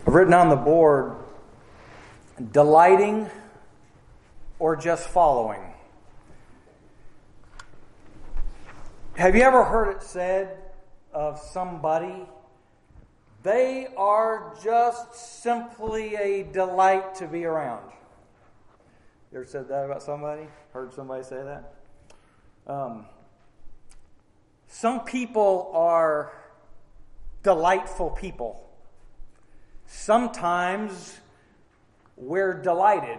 I've written on the board, delighting or just following. Have you ever heard it said of somebody, they are just simply a delight to be around? You ever said that about somebody? Heard somebody say that? Some people are delightful people. Sometimes we're delighted.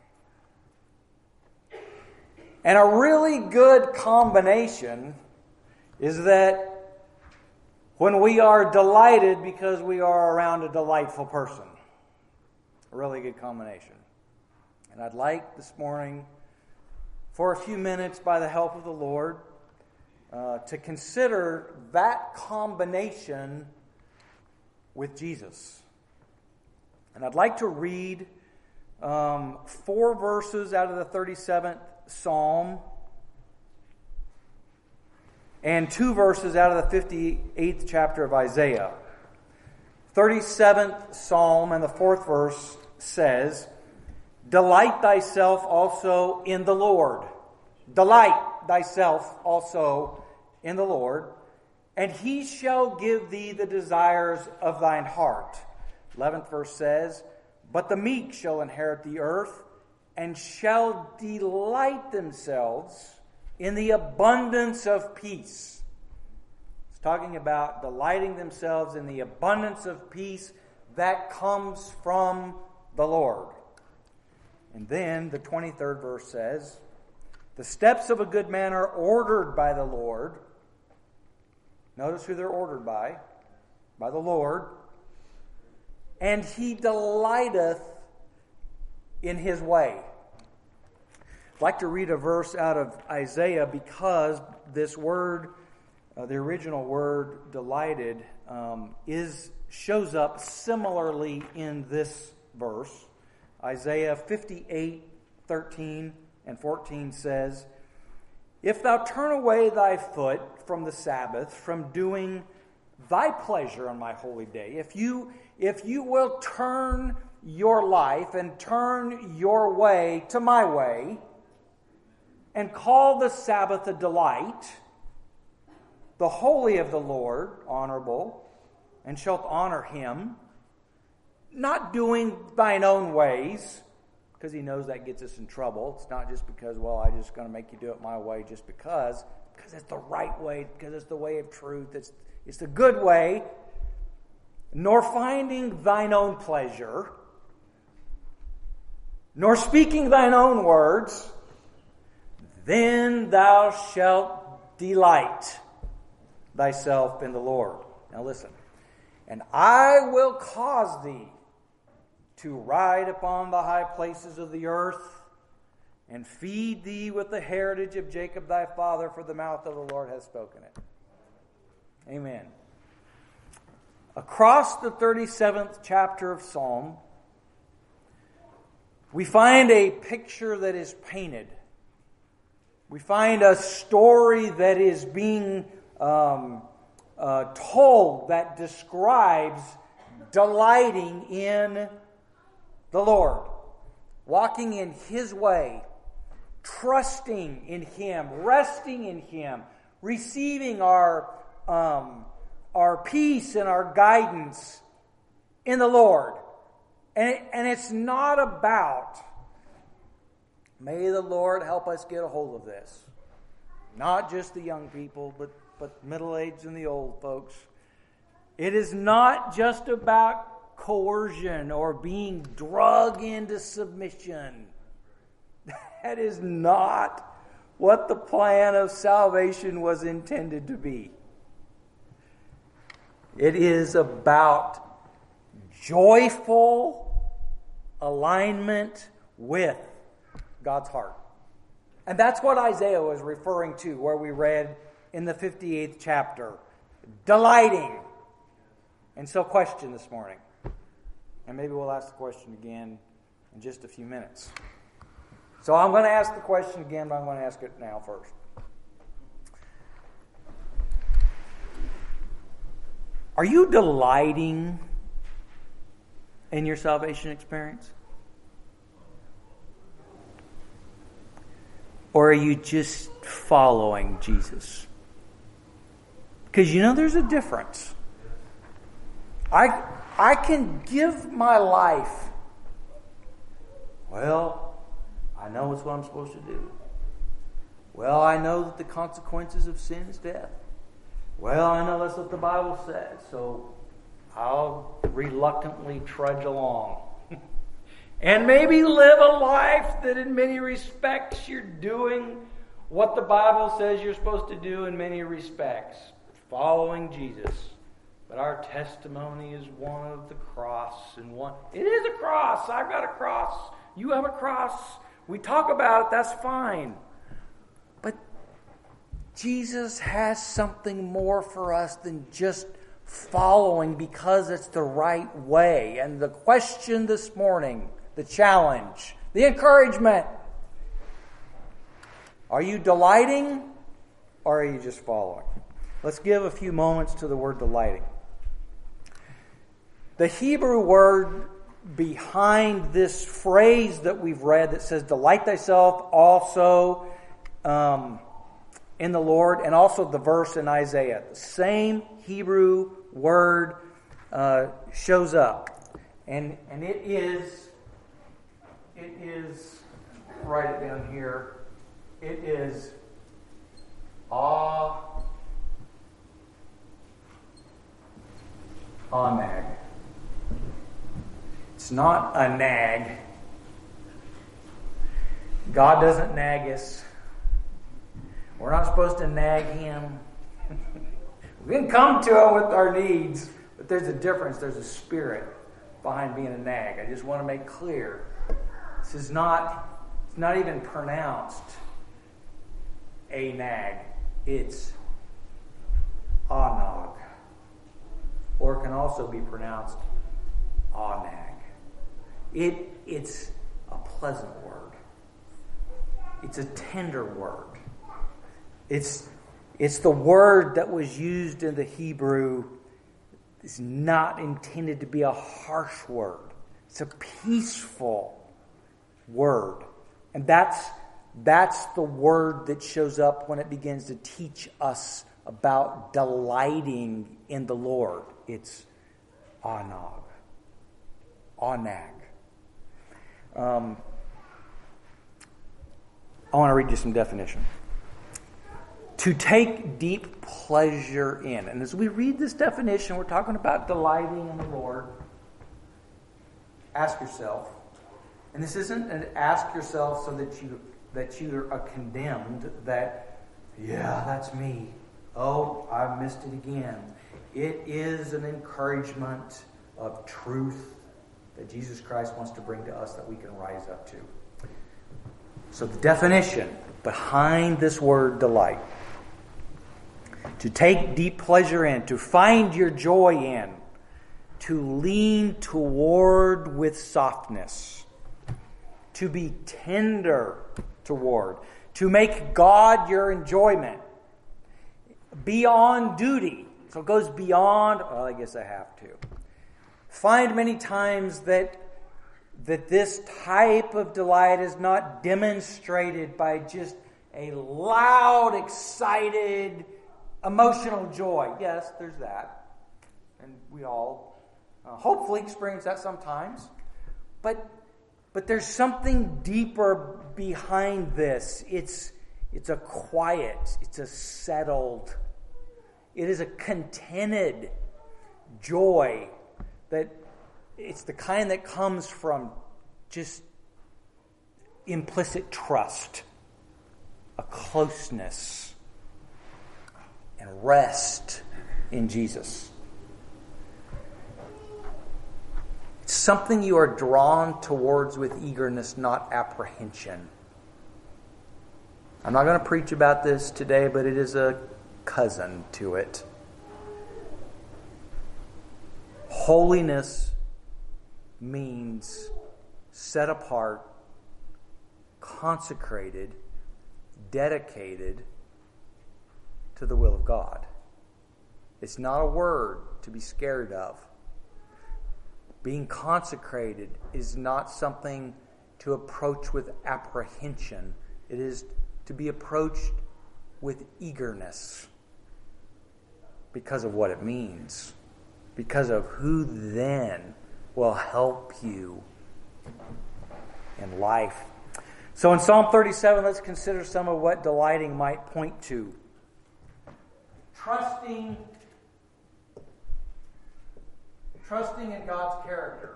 And a really good combination is that when we are delighted because we are around a delightful person. A really good combination. And I'd like this morning, for a few minutes by the help of the Lord, to consider that combination with Jesus. And I'd like to read 4 verses out of the 37th Psalm and 2 verses out of the 58th chapter of Isaiah. 37th Psalm and the 4th verse says, "Delight thyself also in the Lord. Delight thyself also in the Lord, and he shall give thee the desires of thine heart." 11th verse says, "But the meek shall inherit the earth, and shall delight themselves in the abundance of peace." It's talking about delighting themselves in the abundance of peace that comes from the Lord. And then the 23rd verse says, "The steps of a good man are ordered by the Lord." Notice who they're ordered by the Lord. "And he delighteth in his way." I'd like to read a verse out of Isaiah because this word, the original word delighted, shows up similarly in this verse. Isaiah 58:13 and 14 says, "If thou turn away thy foot from the Sabbath, from doing thy pleasure on my holy day," if you will turn your life and turn your way to my way, and call the Sabbath a delight, the holy of the Lord honorable, and shalt honor him, not doing thine own ways, because he knows that gets us in trouble. It's not just because, well, I'm just going to make you do it my way just because it's the right way, because it's the way of truth, it's the good way, nor finding thine own pleasure, nor speaking thine own words, then thou shalt delight thyself in the Lord. Now listen. "And I will cause thee to ride upon the high places of the earth, and feed thee with the heritage of Jacob thy father, for the mouth of the Lord hath spoken it." Amen. Across the 37th chapter of Psalm, we find a picture that is painted. We find a story that is being told that describes delighting in the Lord, walking in his way, trusting in him, resting in him, receiving our peace and our guidance in the Lord. And it's not about, may the Lord help us get a hold of this. Not just the young people, but middle-aged and the old folks. It is not just about coercion or being drug into submission. That is not what the plan of salvation was intended to be. It is about joyful alignment with God's heart. And that's what Isaiah was referring to, where we read in the 58th chapter. Delighting. And so, question this morning. And maybe we'll ask the question again in just a few minutes. So I'm going to ask the question again, but I'm going to ask it now first. Are you delighting in your salvation experience? Or are you just following Jesus? Because there's a difference. I can give my life. Well, I know it's what I'm supposed to do. Well, I know that the consequences of sin is death. Well, I know that's what the Bible says, so I'll reluctantly trudge along. And maybe live a life that in many respects you're doing what the Bible says you're supposed to do in many respects. Following Jesus. But our testimony is one of the cross. It is a cross. I've got a cross. You have a cross. We talk about it. That's fine. But Jesus has something more for us than just following because it's the right way. And the question this morning, the challenge, the encouragement, are you delighting or are you just following? Let's give a few moments to the word delighting. The Hebrew word behind this phrase that we've read that says, delight thyself also in the Lord, and also the verse in Isaiah. The same Hebrew word shows up. And it is, write it down here, it is anag. It's not a nag. God doesn't nag us. We're not supposed to nag Him. We can come to Him with our needs, but there's a difference. There's a spirit behind being a nag. I just want to make clear. This is not, it's not even pronounced a nag. It's anag. Or it can also be pronounced anag. It's a pleasant word. It's a tender word. It's the word that was used in the Hebrew. It's not intended to be a harsh word. It's a peaceful word. And that's the word that shows up when it begins to teach us about delighting in the Lord. It's anag. Anag. I want to read you some definition. To take deep pleasure in. And as we read this definition, we're talking about delighting in the Lord. Ask yourself, and this isn't an ask yourself so that you are condemned that, yeah, that's me. Oh, I missed it again. It is an encouragement of truth that Jesus Christ wants to bring to us that we can rise up to. So the definition behind this word delight. To take deep pleasure in, to find your joy in, to lean toward with softness, to be tender toward, to make God your enjoyment, beyond duty. So it goes beyond, well, I guess I have to. Find many times that this type of delight is not demonstrated by just a loud, excited, emotional joy. Yes, there's that. And we all hopefully experience that sometimes. But there's something deeper behind this. It's a quiet, it's a settled, it is a contented joy that it's the kind that comes from just implicit trust, a closeness, and rest in Jesus. It's something you are drawn towards with eagerness, not apprehension. I'm not going to preach about this today, but it is a cousin to it. Holiness means set apart, consecrated, dedicated to the will of God. It's not a word to be scared of. Being consecrated is not something to approach with apprehension. It is to be approached with eagerness because of what it means, because of who then will help you in life. So in Psalm 37, let's consider some of what delighting might point to. Trusting in God's character.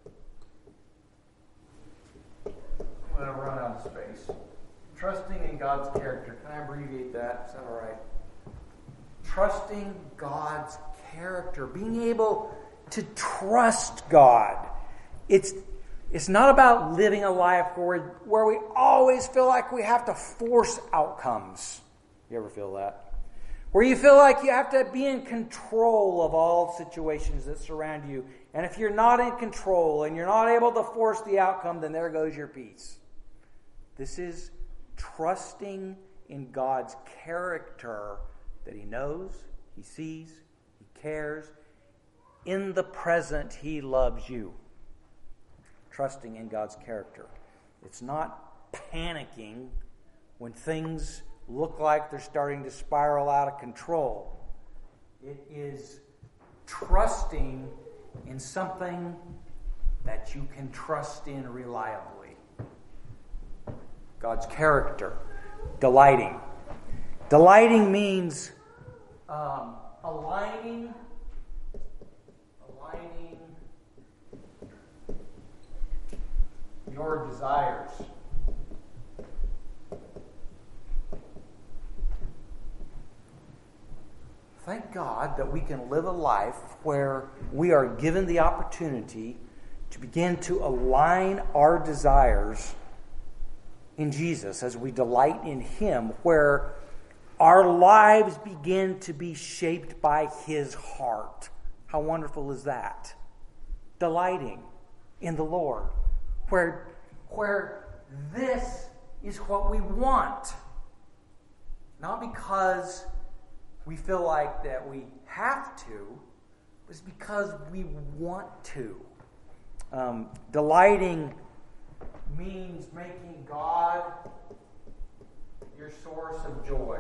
I'm going to run out of space. Trusting in God's character. Can I abbreviate that? Is that all right? Trusting God's character. Being able to trust God. It's not about living a life where we always feel like we have to force outcomes. You ever feel that? Where you feel like you have to be in control of all situations that surround you. And if you're not in control and you're not able to force the outcome, then there goes your peace. This is trusting in God's character, that He knows, He sees, He cares. In the present, He loves you. Trusting in God's character. It's not panicking when things look like they're starting to spiral out of control. It is trusting in something that you can trust in reliably. God's character. Delighting. Delighting means aligning your desires. Thank God that we can live a life where we are given the opportunity to begin to align our desires in Jesus as we delight in Him, where our lives begin to be shaped by His heart. How wonderful is that? Delighting in the Lord, where this is what we want. Not because we feel like that we have to, but it's because we want to. Delighting means making God your source of joy.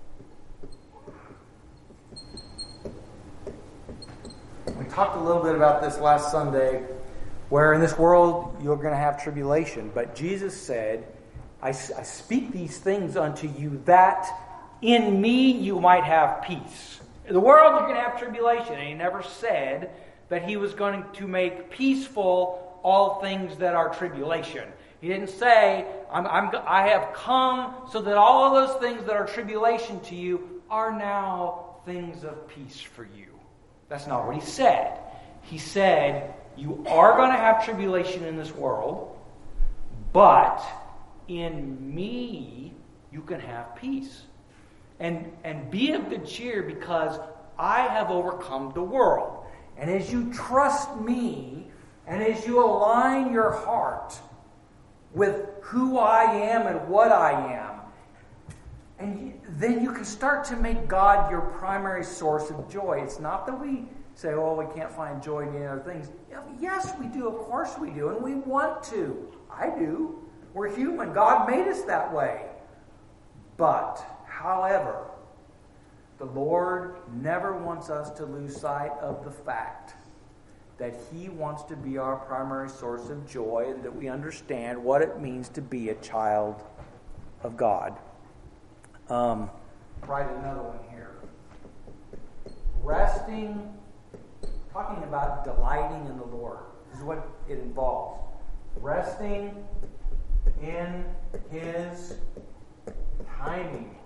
We talked a little bit about this last Sunday, where in this world you're going to have tribulation. But Jesus said, I speak these things unto you that in me you might have peace. In the world you're going to have tribulation. And He never said that He was going to make peaceful all things that are tribulation. He didn't say, I have come so that all of those things that are tribulation to you are now things of peace for you. That's not what He said. He said, you are going to have tribulation in this world, but in me you can have peace. And be of good cheer, because I have overcome the world. And as you trust me, and as you align your heart with who I am and what I am, and then you can start to make God your primary source of joy. It's not that we say, oh, we can't find joy in any other things. Yes, we do. Of course we do. And we want to. I do. We're human. God made us that way. But, however, the Lord never wants us to lose sight of the fact that He wants to be our primary source of joy, and that we understand what it means to be a child of God. Write another one here. Talking about delighting in the Lord. This is what it involves. Resting in His timing.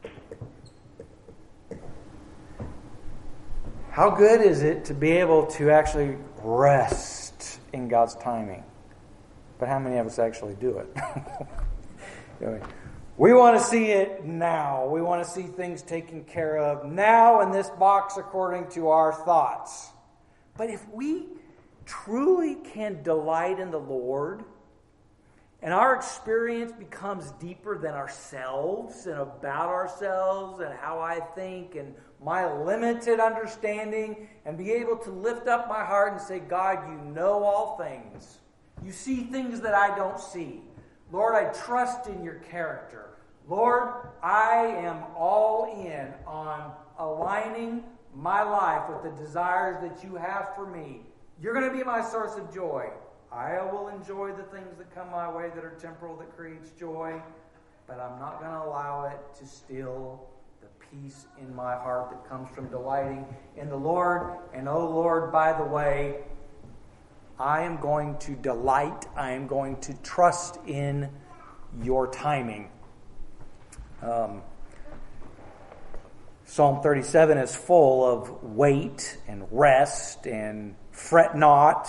How good is it to be able to actually rest in God's timing? But how many of us actually do it? We want to see it now. We want to see things taken care of now in this box according to our thoughts. But if we truly can delight in the Lord, and our experience becomes deeper than ourselves and about ourselves and how I think and my limited understanding and be able to lift up my heart and say, God, you know all things. You see things that I don't see. Lord, I trust in your character. Lord, I am all in on aligning my life with the desires that you have for me. You're going to be my source of joy. I will enjoy the things that come my way that are temporal, that creates joy, but I'm not going to allow it to steal the peace in my heart that comes from delighting in the Lord. And oh Lord, by the way, I am going to delight, I am going to trust in your timing. Psalm 37 is full of wait and rest and fret not.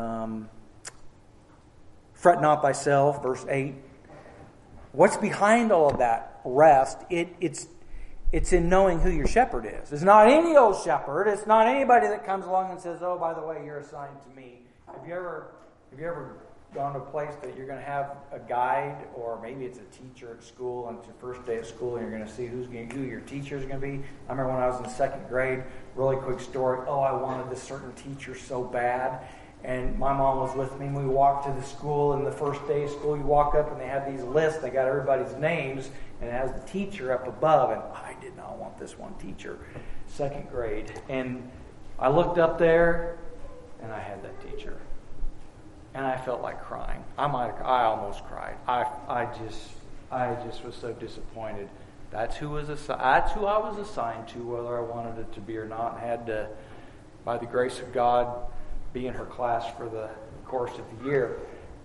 Fret not thyself, verse 8. What's behind all of that rest? It's in knowing who your shepherd is. It's not any old shepherd. It's not anybody that comes along and says, oh, by the way, you're assigned to me. Have you ever gone to a place that you're going to have a guide, or maybe it's a teacher at school, and it's your first day at school, and you're going to see who your teacher is going to be? I remember when I was in second grade, really quick story. Oh, I wanted this certain teacher so bad. And my mom was with me, and we walked to the school, and the first day of school, you walk up, and they have these lists. They got everybody's names, and it has the teacher up above, and I did not want this one teacher, second grade. And I looked up there, and I had that teacher. And I felt like crying. I almost cried. I just was so disappointed. That's who I was assigned to, whether I wanted it to be or not, and had to, by the grace of God, be in her class for the course of the year.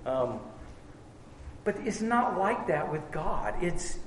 But it's not like that with God. It's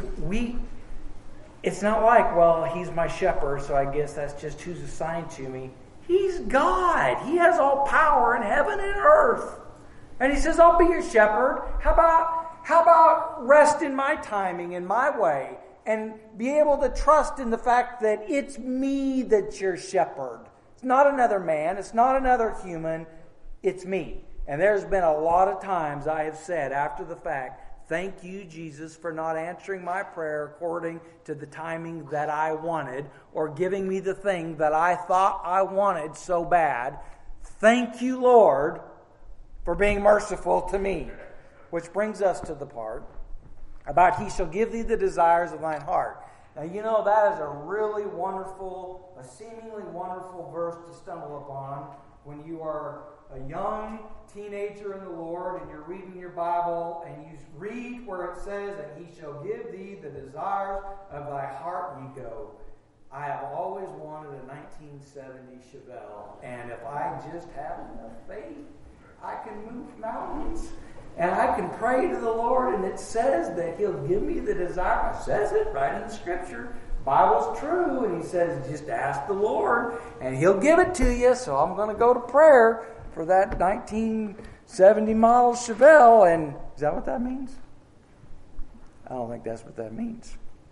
not like, well, he's my shepherd, so I guess that's just who's assigned to me. He's God. He has all power in heaven and earth. And he says, I'll be your shepherd. How about rest in my timing, in my way, and be able to trust in the fact that it's me that's your shepherd. It's not another man. It's not another human. It's me. And there's been a lot of times I have said after the fact, thank you, Jesus, for not answering my prayer according to the timing that I wanted, or giving me the thing that I thought I wanted so bad. Thank you, Lord, for being merciful to me. Which brings us to the part about he shall give thee the desires of thine heart. Now, you know, that is a really wonderful, a seemingly wonderful verse to stumble upon when you are a young teenager in the Lord and you're reading your Bible and you read where it says, and he shall give thee the desires of thy heart, and you go, I have always wanted a 1970 Chevelle, and if I just have enough faith, I can move mountains. And I can pray to the Lord, and it says that he'll give me the desire. It says it right in the Scripture. Bible's true, and he says just ask the Lord, and he'll give it to you. So I'm going to go to prayer for that 1970 model Chevelle. And is that what that means? I don't think that's what that means.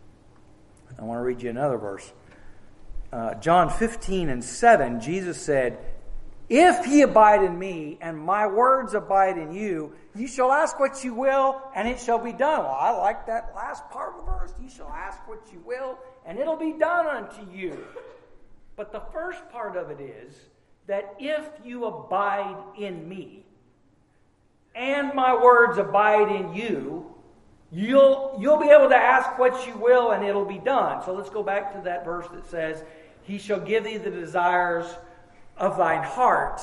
I want to read you another verse. John 15:7, Jesus said, if ye abide in me, and my words abide in you, you shall ask what you will, and it shall be done. Well, I like that last part of the verse. You shall ask what you will, and it'll be done unto you. But the first part of it is that if you abide in me, and my words abide in you, you'll be able to ask what you will, and it'll be done. So let's go back to that verse that says, he shall give thee the desires of thine heart.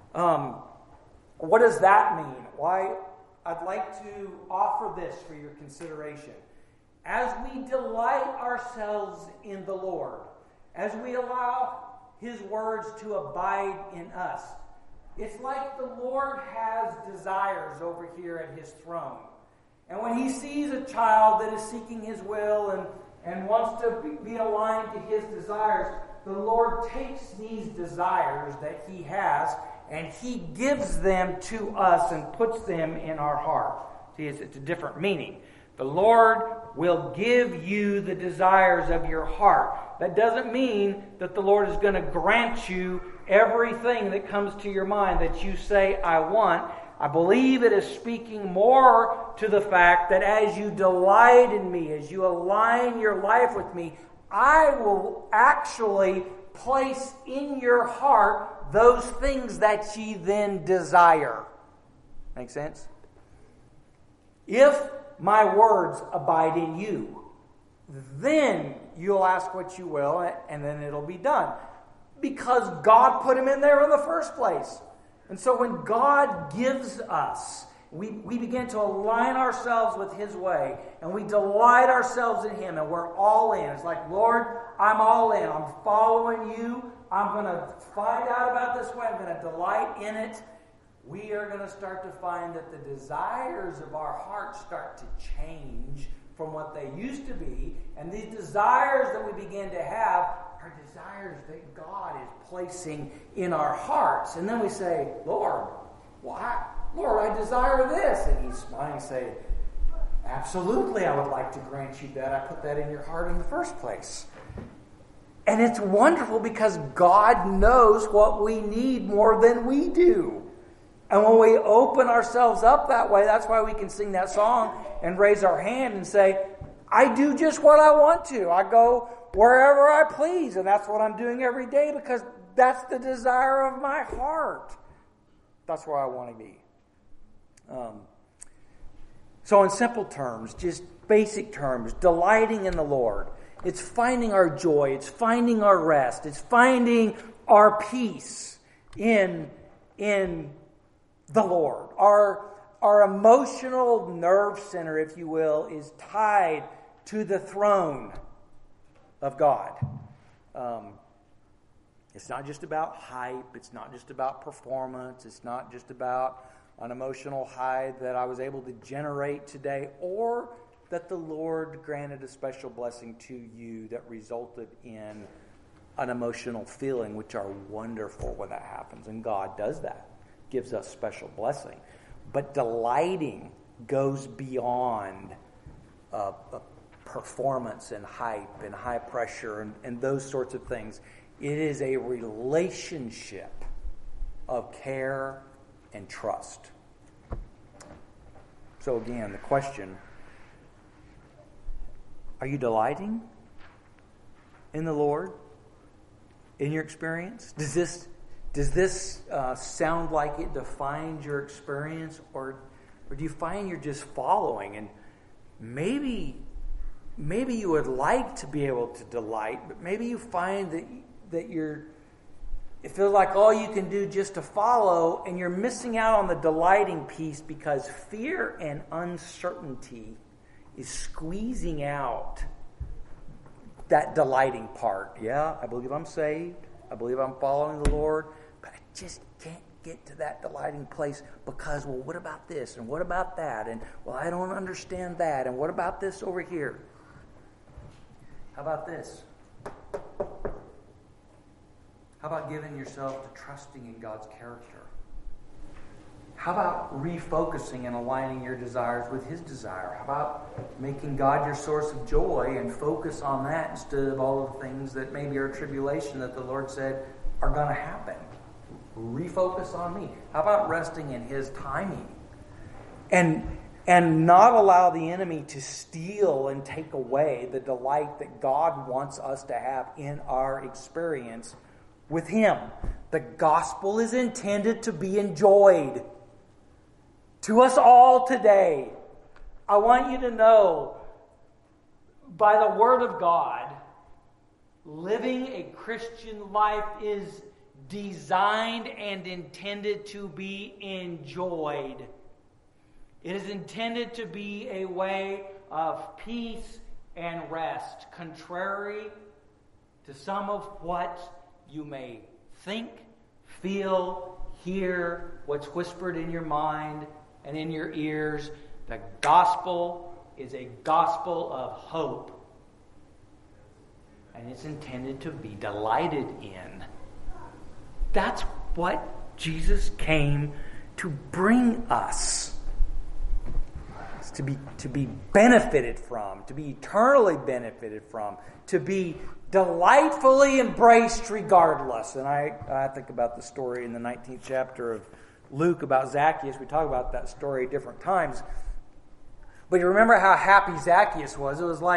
What does that mean? Why? I'd like to offer this for your consideration. As we delight ourselves in the Lord, as we allow his words to abide in us, it's like the Lord has desires over here at his throne. And when he sees a child that is seeking his will and wants to be aligned to his desires, the Lord takes these desires that he has and he gives them to us and puts them in our heart. See, it's a different meaning. The Lord will give you the desires of your heart. That doesn't mean that the Lord is going to grant you everything that comes to your mind that you say, I want. I believe it is speaking more to the fact that as you delight in me, as you align your life with me, I will actually place in your heart those things that ye then desire. Make sense? If my words abide in you, then you'll ask what you will, and then it'll be done. Because God put them in there in the first place. And so when God gives us, we begin to align ourselves with His way, and we delight ourselves in Him, and we're all in. It's like, Lord, I'm all in. I'm following you. I'm going to find out about this way. I'm going to delight in it. We are going to start to find that the desires of our hearts start to change from what they used to be. And these desires that we begin to have are desires that God is placing in our hearts. And then we say, Lord, why? Lord, I desire this. And He's smiling and saying, absolutely, I would like to grant you that. I put that in your heart in the first place. And it's wonderful because God knows what we need more than we do. And when we open ourselves up that way, that's why we can sing that song and raise our hand and say, I do just what I want to. I go wherever I please. And that's what I'm doing every day because that's the desire of my heart. That's where I want to be. So in simple terms, just basic terms, delighting in the Lord. It's finding our joy. It's finding our rest. It's finding our peace in the Lord. Our emotional nerve center, if you will, is tied to the throne of God. It's not just about hype. It's not just about performance. It's not just about an emotional high that I was able to generate today, or that the Lord granted a special blessing to you that resulted in an emotional feeling, which are wonderful when that happens. And God does that, gives us special blessing. But delighting goes beyond performance and hype and high pressure and those sorts of things. It is a relationship of care and trust. So again, the question, are you delighting in the Lord in your experience? Does this sound like it defines your experience, or do you find you're just following? And maybe you would like to be able to delight, but maybe you find that it feels like all you can do just to follow, and you're missing out on the delighting piece because fear and uncertainty is squeezing out that delighting part. Yeah, I believe I'm saved. I believe I'm following the Lord, but I just can't get to that delighting place because, well, what about this? And what about that? And, well, I don't understand that. And what about this over here? How about this? How about giving yourself to trusting in God's character? How about refocusing and aligning your desires with His desire? How about making God your source of joy and focus on that instead of all of the things that maybe are tribulation that the Lord said are going to happen? Refocus on me. How about resting in His timing? And not allow the enemy to steal and take away the delight that God wants us to have in our experience with Him. The gospel is intended to be enjoyed. To us all today, I want you to know, by the Word of God, living a Christian life is designed and intended to be enjoyed. It is intended to be a way of peace and rest, contrary to some of what you may think, feel, hear, what's whispered in your mind and in your ears. The gospel is a gospel of hope. And it's intended to be delighted in. That's what Jesus came to bring us. It's to be benefited from, to be eternally benefited from, to be delightfully embraced regardless. And I think about the story in the 19th chapter of Luke about Zacchaeus. We talk about that story at different times. But you remember how happy Zacchaeus was. It was like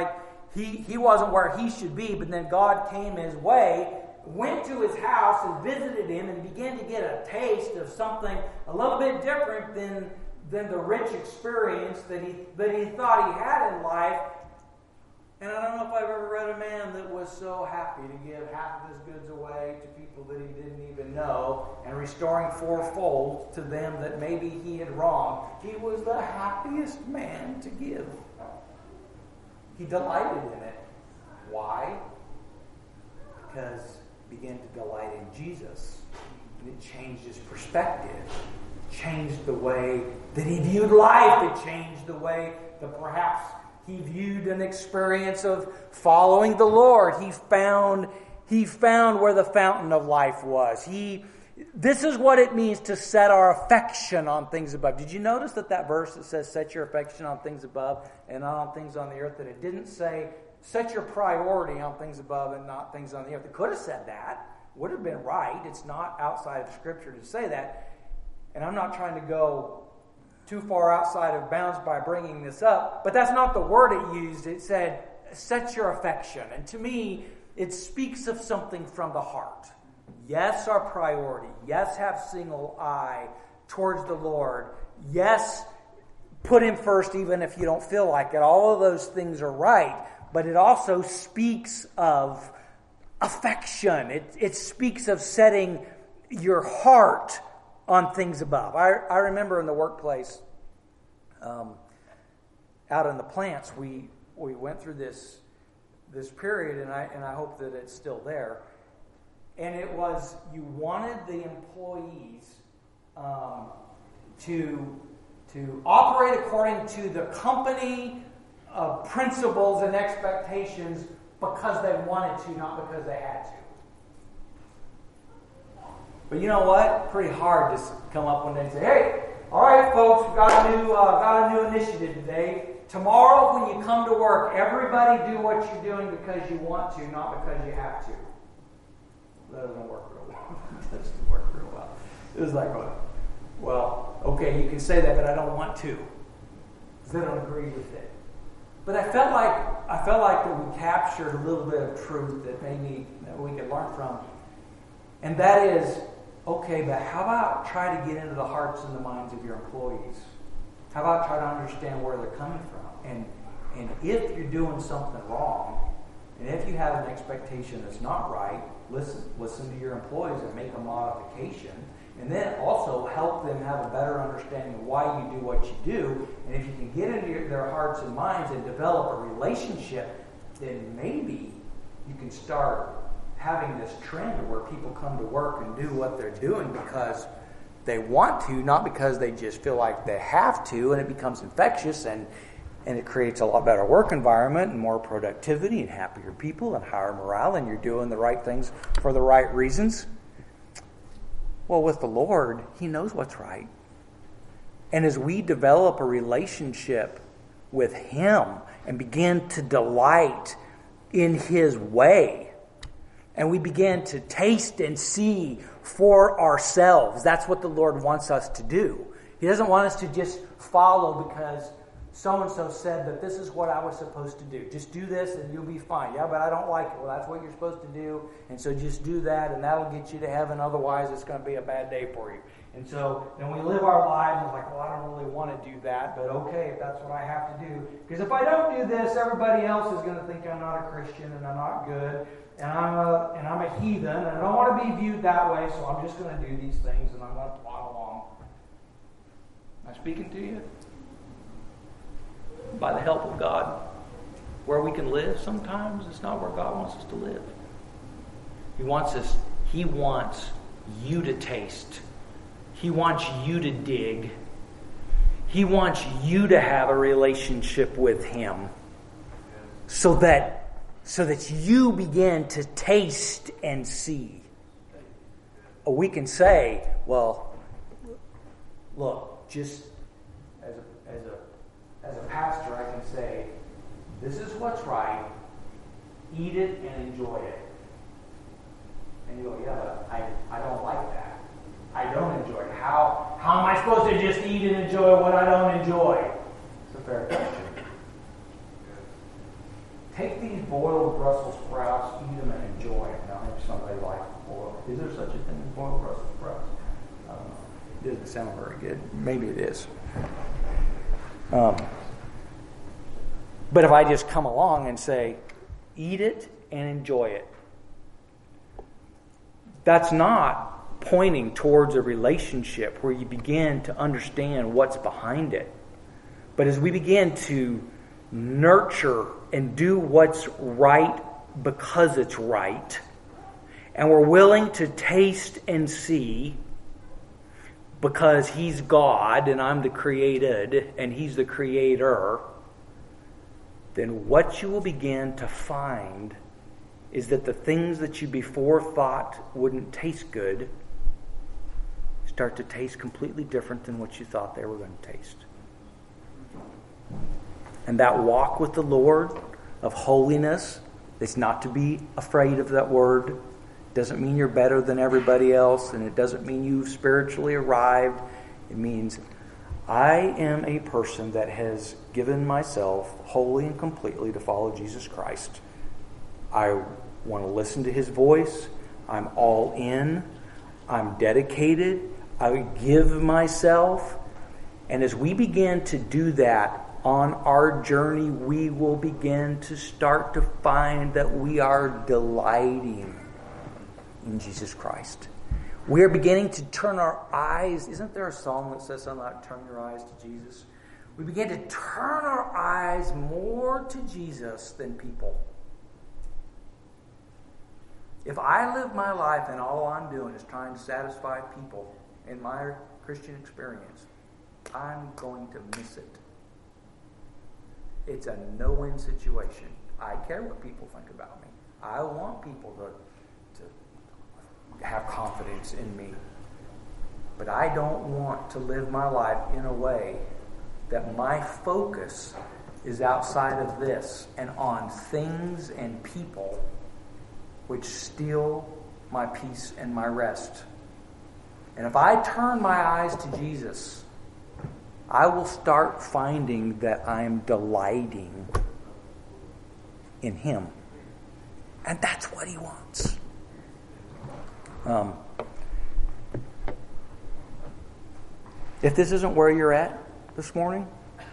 he wasn't where he should be, but then God came his way, went to his house and visited him and began to get a taste of something a little bit different than the rich experience that he thought he had in life. And I don't know if I've ever read a man that was so happy to give half of his goods away to people that he didn't even know and restoring fourfold to them that maybe he had wronged. He was the happiest man to give. He delighted in it. Why? Because he began to delight in Jesus. And it changed his perspective. Changed the way that he viewed life. It changed the way that perhaps he viewed an experience of following the Lord. He found where the fountain of life was. This is what it means to set our affection on things above. Did you notice that verse that says set your affection on things above and not on things on the earth, that it didn't say set your priority on things above and not things on the earth? It could have said that. Would have been right. It's not outside of Scripture to say that. And I'm not trying to go too far outside of bounds by bringing this up, but that's not the word it used. It said, set your affection. And to me, it speaks of something from the heart. Yes, our priority. Yes, have single eye towards the Lord. Yes, put Him first even if you don't feel like it. All of those things are right, but it also speaks of affection. It speaks of setting your heart on things above. I remember in the workplace, out in the plants, we went through this period, and I hope that it's still there. And it was, you wanted the employees to operate according to the company principles and expectations because they wanted to, not because they had to. But you know what? Pretty hard to come up one day and say, hey, all right, folks, we've got a new initiative today. Tomorrow when you come to work, everybody do what you're doing because you want to, not because you have to. That doesn't work real well. That doesn't work real well. It was like, well, okay, you can say that, but I don't want to. Because I don't agree with it. But I felt like that we captured a little bit of truth that maybe that we could learn from. And that is, okay, but how about try to get into the hearts and the minds of your employees? How about try to understand where they're coming from? And if you're doing something wrong, and if you have an expectation that's not right, listen to your employees and make a modification. And then also help them have a better understanding of why you do what you do. And if you can get into their hearts and minds and develop a relationship, then maybe you can start having this trend where people come to work and do what they're doing because they want to, not because they just feel like they have to, and it becomes infectious, and it creates a lot better work environment and more productivity and happier people and higher morale, and you're doing the right things for the right reasons. Well, with the Lord, He knows what's right. And as we develop a relationship with Him and begin to delight in His way, and we begin to taste and see for ourselves. That's what the Lord wants us to do. He doesn't want us to just follow because so-and-so said that this is what I was supposed to do. Just do this and you'll be fine. Yeah, but I don't like it. Well, that's what you're supposed to do. And so just do that and that'll get you to heaven. Otherwise, it's going to be a bad day for you. And so then we live our lives and it's like, well, I don't really want to do that. But okay, if that's what I have to do. Because if I don't do this, everybody else is going to think I'm not a Christian and I'm not good. And I'm a heathen, and I don't want to be viewed that way, so I'm just going to do these things, and I'm going to plod along. Am I speaking to you? By the help of God, where we can live sometimes, it's not where God wants us to live. He wants you to taste. He wants you to dig. He wants you to have a relationship with Him so that you begin to taste and see. We can say, well, look, just as a pastor, I can say, this is what's right, eat it and enjoy it. And you go, yeah, but I don't like that. I don't enjoy it. How am I supposed to just eat and enjoy what I don't enjoy? It's a fair question. Take doesn't sound very good. Maybe it is. But if I just come along and say, eat it and enjoy it, that's not pointing towards a relationship where you begin to understand what's behind it. But as we begin to nurture and do what's right because it's right, and we're willing to taste and see because He's God and I'm the created and He's the creator, then what you will begin to find is that the things that you before thought wouldn't taste good start to taste completely different than what you thought they were going to taste. And that walk with the Lord of holiness, it's not to be afraid of that word. Doesn't mean you're better than everybody else, and it doesn't mean you've spiritually arrived. It means I am a person that has given myself wholly and completely to follow Jesus Christ. I want to listen to His voice. I'm all in. I'm dedicated. I give myself. And as we begin to do that on our journey, we will begin to start to find that we are delighting in Jesus Christ. We are beginning to turn our eyes. Isn't there a song that says something like turn your eyes to Jesus? We begin to turn our eyes more to Jesus than people. If I live my life and all I'm doing is trying to satisfy people in my Christian experience, I'm going to miss it. It's a no-win situation. I care what people think about me. I want people to have confidence in me. But I don't want to live my life in a way that my focus is outside of this and on things and people which steal my peace and my rest. And if I turn my eyes to Jesus, I will start finding that I am delighting in Him. And that's what He wants. If this isn't where you're at this morning,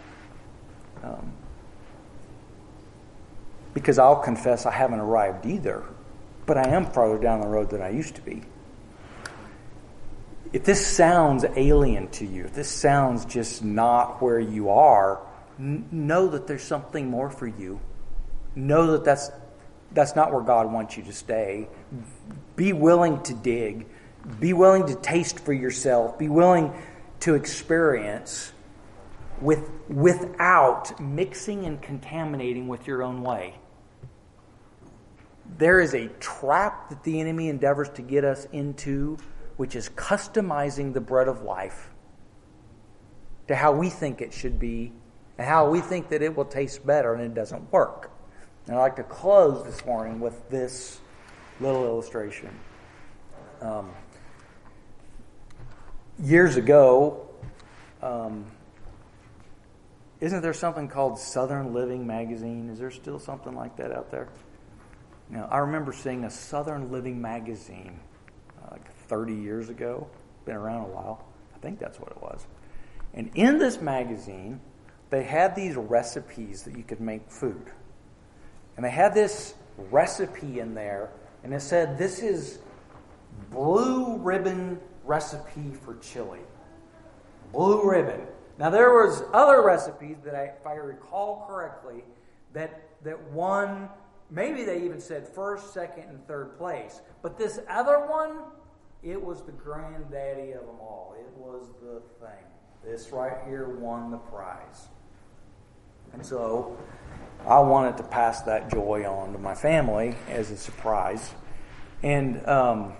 because I'll confess I haven't arrived either, but I am farther down the road than I used to be. If this sounds alien to you, if this sounds just not where you are, know that there's something more for you. Know that that's not where God wants you to stay. Be willing to dig. Be willing to taste for yourself. Be willing to experience without mixing and contaminating with your own way. There is a trap that the enemy endeavors to get us into, which is customizing the bread of life to how we think it should be and how we think that it will taste better, and it doesn't work. And I'd like to close this morning with this little illustration. Years ago, isn't there something called Southern Living magazine? Is there still something like that out there? Now, I remember seeing a Southern Living magazine like 30 years ago. Been around a while. I think that's what it was. And in this magazine, they had these recipes that you could make food. And they had this recipe in there, and it said, this is blue ribbon recipe for chili. Blue ribbon. Now, there was other recipes that, if I recall correctly, that won, maybe they even said first, second, and third place. But this other one, it was the granddaddy of them all. It was the thing. This right here won the prize. And so I wanted to pass that joy on to my family as a surprise. And I'm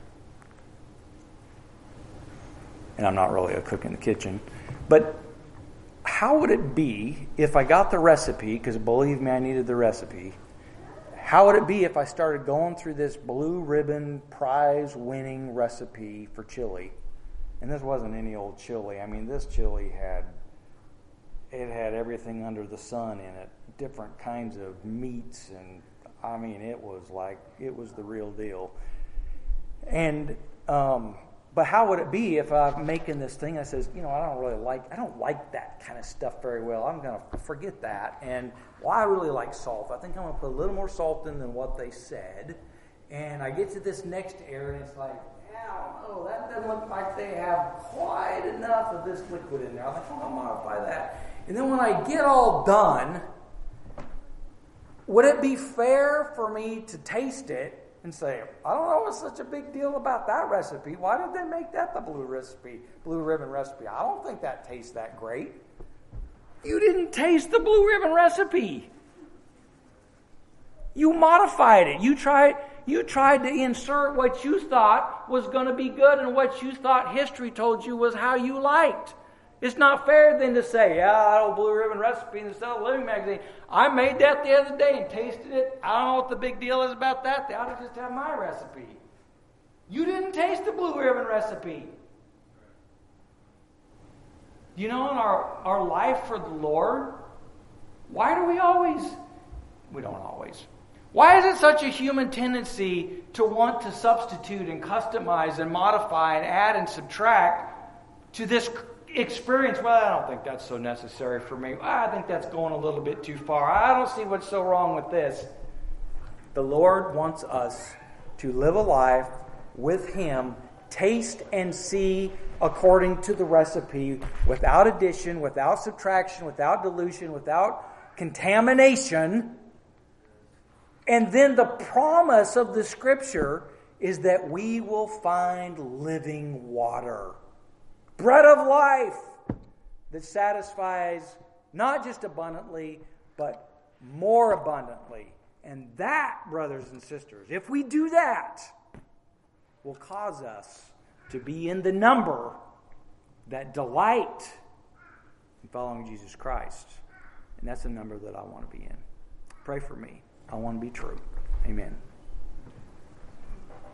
not really a cook in the kitchen. But how would it be if I got the recipe, because believe me, I needed the recipe. How would it be if I started going through this blue ribbon prize-winning recipe for chili? And this wasn't any old chili. I mean, this chili had everything under the sun in it. Different kinds of meats, and it was the real deal. And But how would it be if I'm making this thing? I says, I don't like that kind of stuff very well. I'm going to forget that. And I really like salt. I think I'm going to put a little more salt in than what they said. And I get to this next area, and it's like, I don't know, that doesn't look like they have quite enough of this liquid in there. I'm like, I'll modify that. And then when I get all done, would it be fair for me to taste it and say, I don't know what's such a big deal about that recipe. Why did they make that the blue ribbon recipe? I don't think that tastes that great. You didn't taste the blue ribbon recipe. You modified it. You tried to insert what you thought was going to be good and what you thought history told you was how you liked. It's not fair then to say, I don't blue ribbon recipe in the Cell Living magazine. I made that the other day and tasted it. I don't know what the big deal is about that. They ought to just have my recipe. You didn't taste the blue ribbon recipe. In our life for the Lord, why do we don't always. Why is it such a human tendency to want to substitute and customize and modify and add and subtract to this experience? Well, I don't think that's so necessary for me. I think that's going a little bit too far. I don't see what's so wrong with this. The Lord wants us to live a life with Him, taste and see according to the recipe, without addition, without subtraction, without dilution, without contamination. And then the promise of the Scripture is that we will find living water. Bread of life that satisfies not just abundantly, but more abundantly. And that, brothers and sisters, if we do that, will cause us to be in the number that delight in following Jesus Christ. And that's the number that I want to be in. Pray for me. I want to be true. Amen.